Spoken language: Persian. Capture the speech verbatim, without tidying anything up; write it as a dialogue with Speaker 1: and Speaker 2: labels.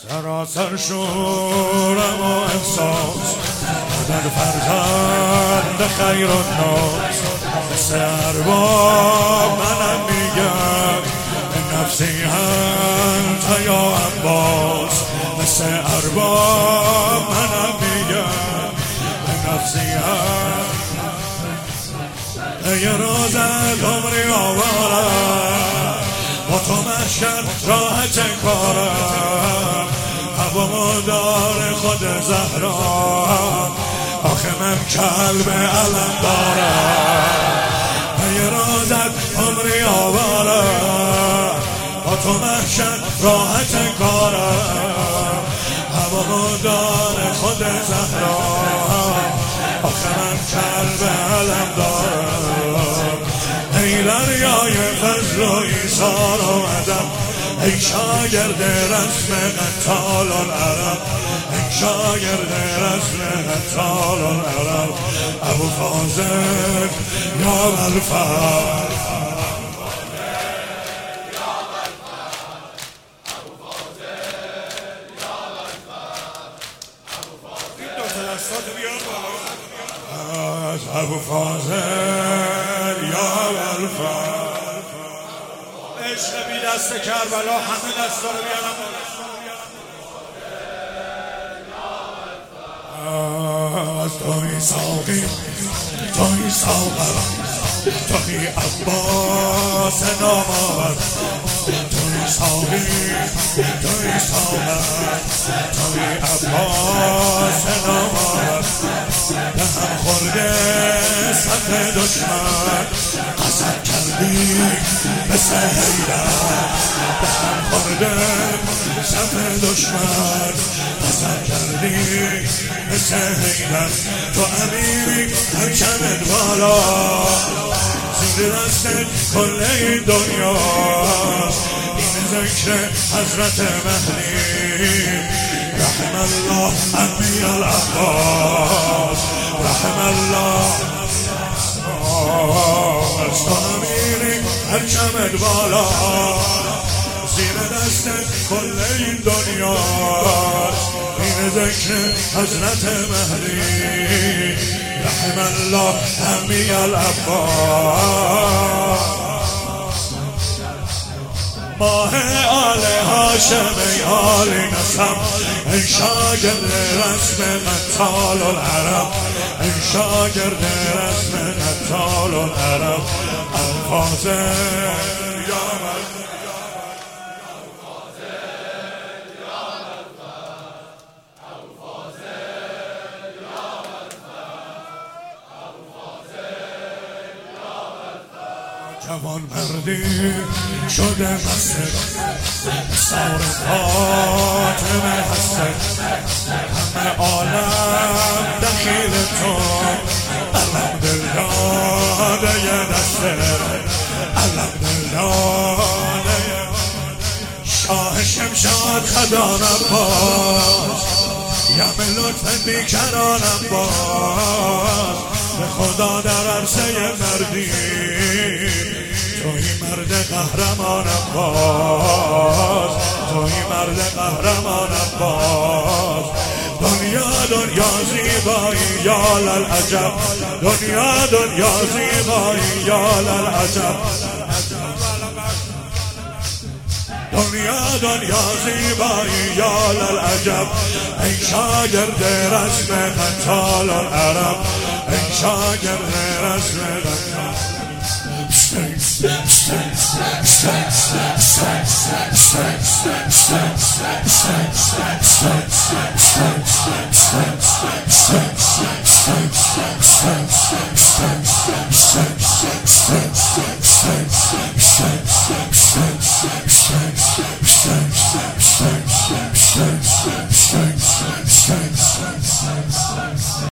Speaker 1: سراسر شورم و احساس در فرزند خیر الناس مثل ارباب منم میگم نفسی انت یا عباس مثل ارباب منم میگم نفسی انت ای روزت عمری آورم با تو محشر راحت کارم هوا دار خود زهرا آخه من کلب علم دارم ای روزت عمری آورم با تو محشر راحت کارم هوا دار خود زهرا آخه من کلب علم دارم ای دریای فضل و ایثار و ادب ای شاگرد رسم قتال العرب ای شاگرد رسم قتال العرب ابو فاضل یا الفضل ابو فاضل یا الفضل عشق بی دست کربلا همه دستا رو بیارم از توی ساقی توی ساقر توی عباس نامآور توی ساقی توی ساقر توی عباس نامآور دهم خورده صف دشمن قسم کردی مثل حیدر دهم خورده صف دشمن قسم کردی مثل حیدر تو امیری پرچمت بالا زیر دستت کل این دنیا این ذکر حضرت مهدی رحم الله امی العباس رحم الله از تو امیری پرچمت بالا زیر دستت کل این دنیا این ذکر حضرت مهدی رحم الله امی العباس ماه آل هاشم ای آل نسب ای شاگرد رسم قتال العرب ای شاگرد رسم قتال العرب الفاضل یا جوان مردی شده مسجد سار فاطمه هسته همه عالم دخیل تو علم دل داده یه دسته علم دل داده شاه شمشاد خدانم باز یم لطف بیکرانم باز به خدا در عرصه مردی توی مرد قهرمانم باز توی مرد قهرمانم باز دنیا دنیا زیبایی یا للعجب دنیا دنیا زیبایی یا للعجب دنیا دنیا زیبایی یا للعجب ای شاگرد رسم قتال العرب ای شاگرد رسم قتال Strength, strength, strength, strength, strength, strength, strength, strength, strength, strength, strength, strength,